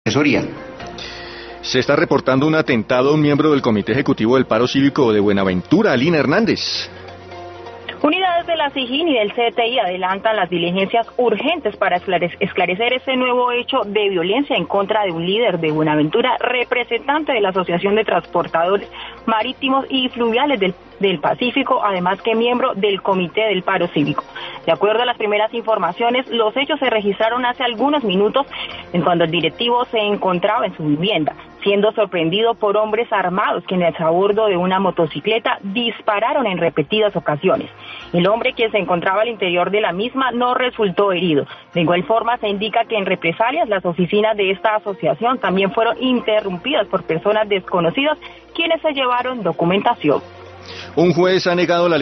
asesoría. Se está reportando un atentado a un miembro del Comité Ejecutivo del Paro Cívico de Buenaventura, Alina Hernández. Unidades de la SIJIN y del CTI adelantan las diligencias urgentes para esclarecer ese nuevo hecho de violencia en contra de un líder de Buenaventura, representante de la Asociación de Transportadores Marítimos y Fluviales del Pacífico, además que miembro del Comité del Paro Cívico. De acuerdo a las primeras informaciones, los hechos se registraron hace algunos minutos en cuando el directivo se encontraba en su vivienda, siendo sorprendido por hombres armados quienes a bordo de una motocicleta dispararon en repetidas ocasiones. El hombre que se encontraba al interior de la misma no resultó herido. De igual forma se indica que en represalias las oficinas de esta asociación también fueron interrumpidas por personas desconocidas quienes se llevaron documentación. Un juez ha negado la